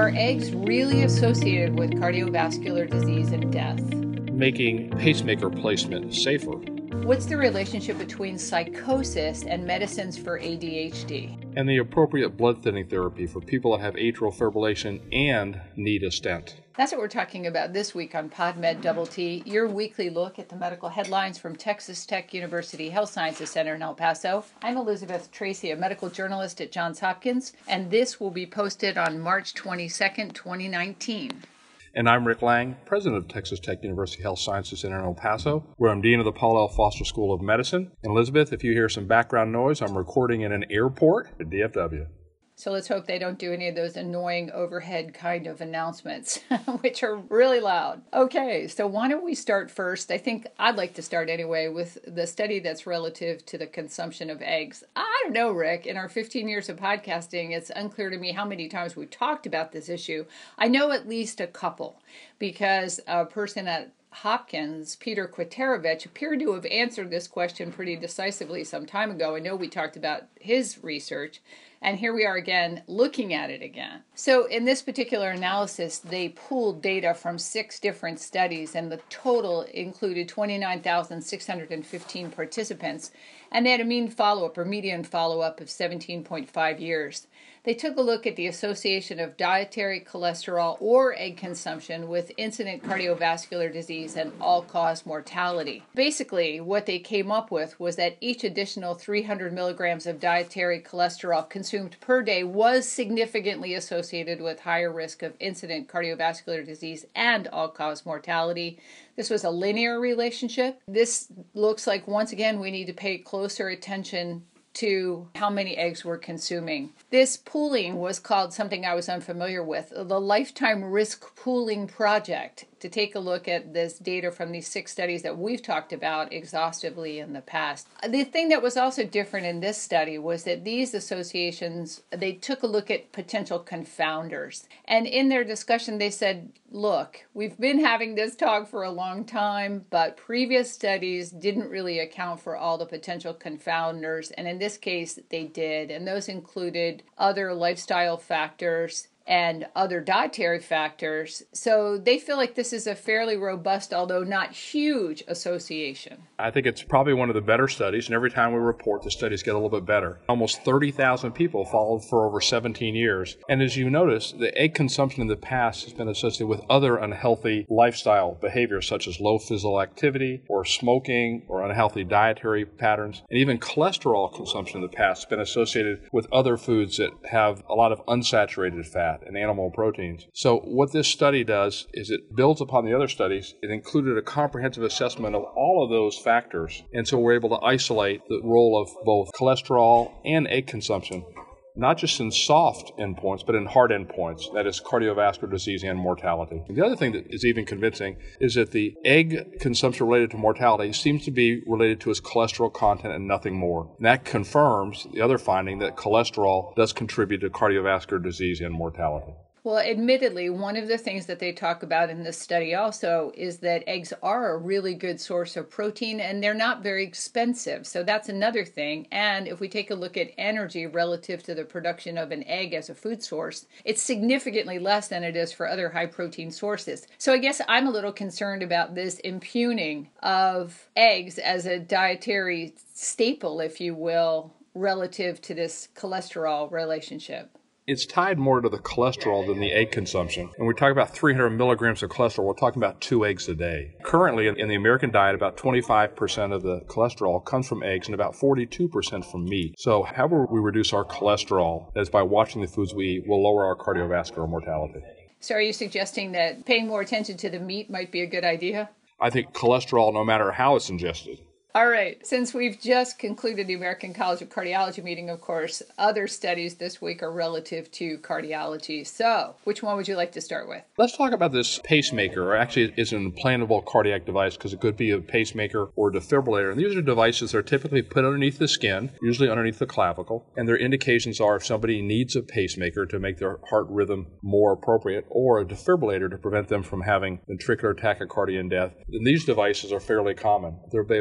Are eggs really associated with cardiovascular disease and death? Making pacemaker placement safer. What's the relationship between psychosis and medicines for ADHD? And the appropriate blood thinning therapy for people that have atrial fibrillation and need a stent. That's what we're talking about this week on PodMed Double T, your weekly look at the medical headlines from Texas Tech University Health Sciences Center in El Paso. I'm Elizabeth Tracy, a medical journalist at Johns Hopkins, and this will be posted on March 22nd, 2019. And I'm Rick Lang, president of Texas Tech University Health Sciences Center in El Paso, where I'm dean of the Paul L. Foster School of Medicine. And Elizabeth, if you hear some background noise, I'm recording in an airport at DFW. So let's hope they don't do any of those annoying overhead kind of announcements, which are really loud. Okay, so why don't we start first? I think I'd like to start anyway with the study that's relative to the consumption of eggs. I don't know, Rick. In our 15 years of podcasting, it's unclear to me how many times we've talked about this issue. I know at least a couple, because a person at Hopkins, Peter Kwiatkowski, appeared to have answered this question pretty decisively some time ago. I know we talked about his research, and here we are again looking at it again. So in this particular analysis, they pooled data from 6 different studies, and the total included 29,615 participants, and they had a mean follow-up or median follow-up of 17.5 years. They took a look at the association of dietary cholesterol or egg consumption with incident cardiovascular disease and all-cause mortality. Basically, what they came up with was that each additional 300 milligrams of dietary cholesterol consumed per day was significantly associated with higher risk of incident cardiovascular disease and all-cause mortality. This was a linear relationship. This looks like, once again, we need to pay closer attention to how many eggs we're consuming. This pooling was called something I was unfamiliar with, the Lifetime Risk Pooling Project, to take a look at this data from these 6 studies that we've talked about exhaustively in the past. The thing that was also different in this study was that these associations, they took a look at potential confounders. And in their discussion, they said, look, we've been having this talk for a long time, but previous studies didn't really account for all the potential confounders. And in this case, they did. And those included other lifestyle factors and other dietary factors. So they feel like this is a fairly robust, although not huge, association. I think it's probably one of the better studies, and every time we report, the studies get a little bit better. Almost 30,000 people followed for over 17 years. And as you notice, the egg consumption in the past has been associated with other unhealthy lifestyle behaviors, such as low physical activity, or smoking, or unhealthy dietary patterns. And even cholesterol consumption in the past has been associated with other foods that have a lot of unsaturated fat and animal proteins. So what this study does is it builds upon the other studies. It included a comprehensive assessment of all of those factors. And so we're able to isolate the role of both cholesterol and egg consumption, not just in soft endpoints, but in hard endpoints, that is cardiovascular disease and mortality. The other thing that is even convincing is that the egg consumption related to mortality seems to be related to its cholesterol content and nothing more. And that confirms the other finding that cholesterol does contribute to cardiovascular disease and mortality. Well, admittedly, one of the things that they talk about in this study also is that eggs are a really good source of protein and they're not very expensive. So that's another thing. And if we take a look at energy relative to the production of an egg as a food source, it's significantly less than it is for other high protein sources. So I guess I'm a little concerned about this impugning of eggs as a dietary staple, if you will, relative to this cholesterol relationship. It's tied more to the cholesterol than the egg consumption. And we talk about 300 milligrams of cholesterol, we're talking about 2 eggs a day. Currently, in the American diet, about 25% of the cholesterol comes from eggs and about 42% from meat. So however we reduce our cholesterol, that is by watching the foods we eat, will lower our cardiovascular mortality. So are you suggesting that paying more attention to the meat might be a good idea? I think cholesterol, no matter how it's ingested. All right. Since we've just concluded the American College of Cardiology meeting, of course, other studies this week are relative to cardiology. So, which one would you like to start with? Let's talk about this pacemaker, or actually it's an implantable cardiac device because it could be a pacemaker or a defibrillator. And these are devices that are typically put underneath the skin, usually underneath the clavicle. And their indications are if somebody needs a pacemaker to make their heart rhythm more appropriate, or a defibrillator to prevent them from having ventricular tachycardia and death. And these devices are fairly common. There will be about 1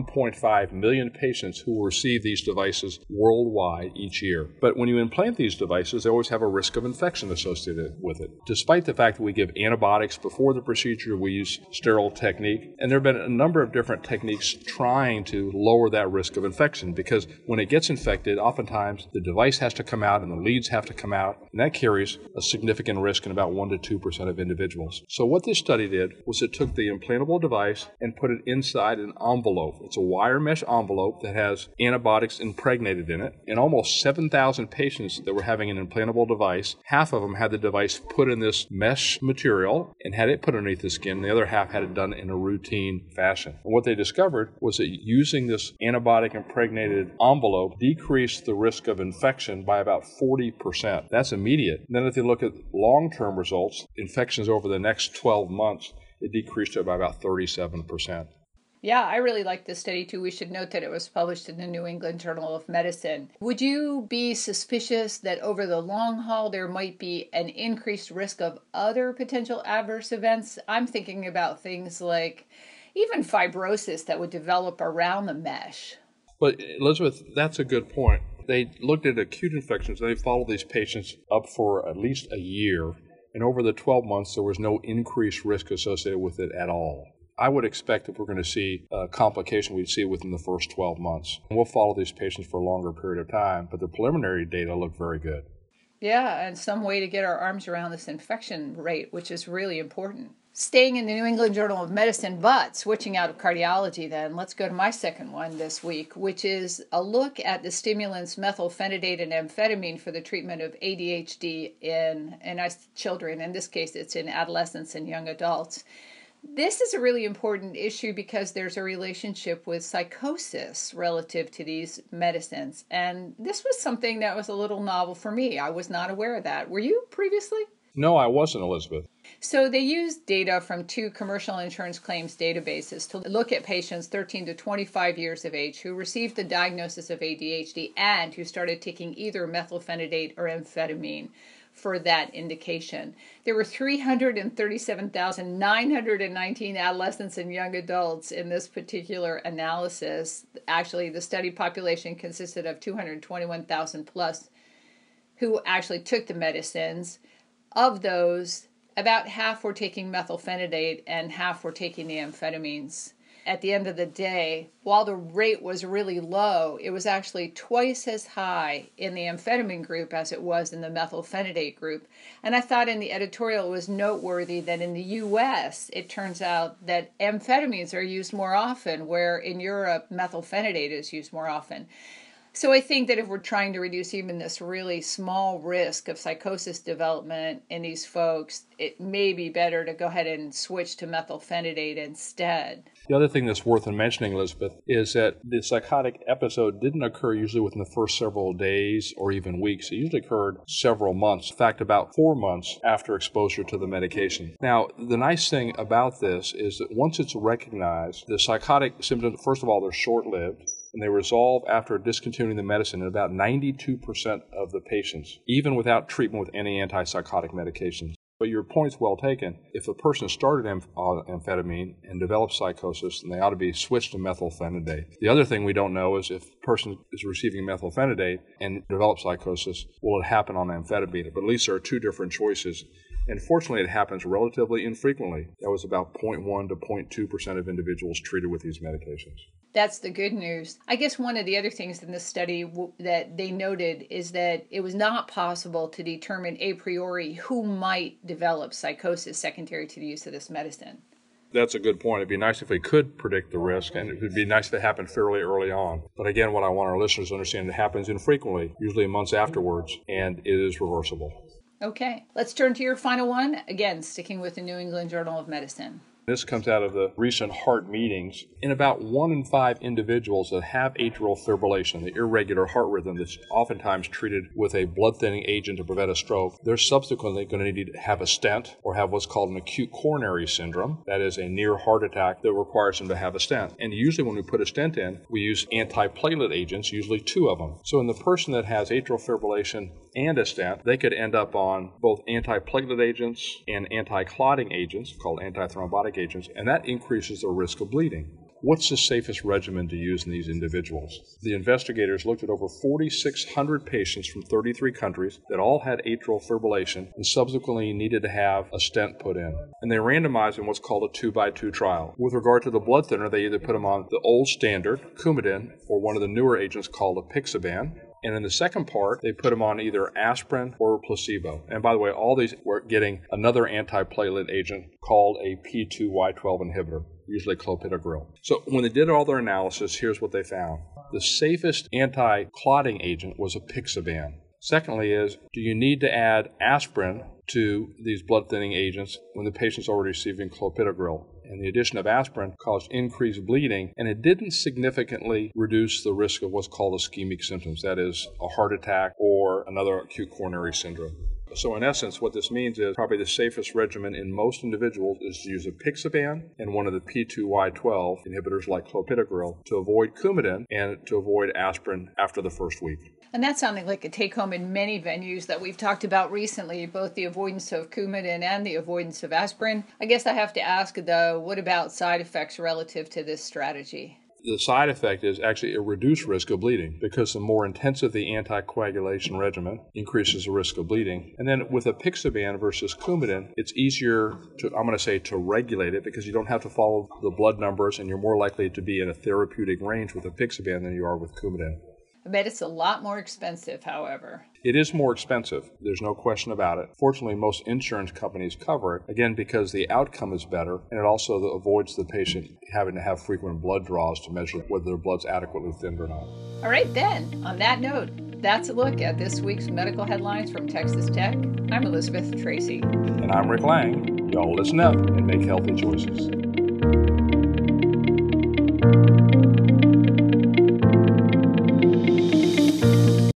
1.5 million patients who will receive these devices worldwide each year. But when you implant these devices, they always have a risk of infection associated with it. Despite the fact that we give antibiotics before the procedure, we use sterile technique, and there have been a number of different techniques trying to lower that risk of infection, because when it gets infected, oftentimes the device has to come out and the leads have to come out, and that carries a significant risk in about 1 to 2% of individuals. So what this study did was it took the implantable device and put it inside an envelope. It's a wire mesh envelope that has antibiotics impregnated in it, and almost 7,000 patients that were having an implantable device, half of them had the device put in this mesh material and had it put underneath the skin. The other half had it done in a routine fashion. And what they discovered was that using this antibiotic impregnated envelope decreased the risk of infection by about 40%. That's immediate. And then if you look at long-term results, infections over the next 12 months, it decreased it by about 37%. Yeah, I really like this study too. We should note that it was published in the New England Journal of Medicine. Would you be suspicious that over the long haul there might be an increased risk of other potential adverse events? I'm thinking about things like even fibrosis that would develop around the mesh. But Elizabeth, that's a good point. They looked at acute infections and they followed these patients up for at least a year. And over the 12 months, there was no increased risk associated with it at all. I would expect if we're going to see a complication, we'd see it within the first 12 months. And we'll follow these patients for a longer period of time, but the preliminary data look very good. Yeah, and some way to get our arms around this infection rate, which is really important. Staying in the New England Journal of Medicine, but switching out of cardiology then, let's go to my second one this week, which is a look at the stimulants methylphenidate and amphetamine for the treatment of ADHD in children. In this case, it's in adolescents and young adults. This is a really important issue because there's a relationship with psychosis relative to these medicines. And this was something that was a little novel for me. I was not aware of that. Were you previously? No, I wasn't, Elizabeth. So they used data from 2 commercial insurance claims databases to look at patients 13 to 25 years of age who received the diagnosis of ADHD and who started taking either methylphenidate or amphetamine for that indication. There were 337,919 adolescents and young adults in this particular analysis. Actually, the study population consisted of 221,000 plus who actually took the medicines. Of those, about half were taking methylphenidate and half were taking the amphetamines. At the end of the day, while the rate was really low, it was actually twice as high in the amphetamine group as it was in the methylphenidate group. And I thought in the editorial it was noteworthy that in the U.S., it turns out that amphetamines are used more often, where in Europe, methylphenidate is used more often. So I think that if we're trying to reduce even this really small risk of psychosis development in these folks, it may be better to go ahead and switch to methylphenidate instead. The other thing that's worth mentioning, Elizabeth, is that the psychotic episode didn't occur usually within the first several days or even weeks. It usually occurred several months, in fact, about 4 months after exposure to the medication. Now, the nice thing about this is that once it's recognized, the psychotic symptoms, first of all, they're short-lived, and they resolve after discontinuing the medicine in about 92% of the patients, even without treatment with any antipsychotic medications. But your point's well taken. If a person started amphetamine and developed psychosis, then they ought to be switched to methylphenidate. The other thing we don't know is if a person is receiving methylphenidate and develops psychosis, will it happen on amphetamine? But at least there are 2 different choices. And fortunately, it happens relatively infrequently. That was about 0.1 to 0.2% of individuals treated with these medications. That's the good news. I guess one of the other things in this study that they noted is that it was not possible to determine a priori who might develop psychosis secondary to the use of this medicine. That's a good point. It'd be nice if we could predict the risk, and it would be nice if it happened fairly early on. But again, what I want our listeners to understand, it happens infrequently, usually months afterwards, and it is reversible. Okay, let's turn to your final one. Again, sticking with the New England Journal of Medicine. This comes out of the recent heart meetings. In about 1 in 5 individuals that have atrial fibrillation, the irregular heart rhythm that's oftentimes treated with a blood-thinning agent to prevent a stroke, they're subsequently going to need to have a stent or have what's called an acute coronary syndrome. That is a near heart attack that requires them to have a stent. And usually when we put a stent in, we use antiplatelet agents, usually 2 of them. So in the person that has atrial fibrillation and a stent, they could end up on both antiplatelet agents and anti-clotting agents called antithrombotic agents, and that increases the risk of bleeding. what's the safest regimen to use in these individuals? The investigators looked at over 4,600 patients from 33 countries that all had atrial fibrillation and subsequently needed to have a stent put in. And they randomized in what's called a 2-by-2 trial. With regard to the blood thinner, they either put them on the old standard, Coumadin, or one of the newer agents called apixaban. And in the second part, they put them on either aspirin or placebo. And by the way, all these were getting another antiplatelet agent called a P2Y12 inhibitor, usually clopidogrel. So when they did all their analysis, here's what they found. The safest anti-clotting agent was apixaban. Secondly is, do you need to add aspirin to these blood thinning agents when the patient's already receiving clopidogrel? And the addition of aspirin caused increased bleeding, and it didn't significantly reduce the risk of what's called ischemic symptoms, that is, a heart attack or another acute coronary syndrome. So in essence, what this means is probably the safest regimen in most individuals is to use apixaban and one of the P2Y12 inhibitors like clopidogrel to avoid Coumadin and to avoid aspirin after the first week. And that's sounding like a take-home in many venues that we've talked about recently, both the avoidance of Coumadin and the avoidance of aspirin. I guess I have to ask, though, what about side effects relative to this strategy? The side effect is actually a reduced risk of bleeding because the more intensive the anticoagulation regimen increases the risk of bleeding. And then with apixaban versus Coumadin, it's easier to regulate it because you don't have to follow the blood numbers and you're more likely to be in a therapeutic range with apixaban than you are with Coumadin. I bet it's a lot more expensive, however. It is more expensive. There's no question about it. Fortunately, most insurance companies cover it, again, because the outcome is better, and it also avoids the patient having to have frequent blood draws to measure whether their blood's adequately thinned or not. All right, then, on that note, that's a look at this week's medical headlines from Texas Tech. I'm Elizabeth Tracy. And I'm Rick Lang. Y'all listen up and make healthy choices.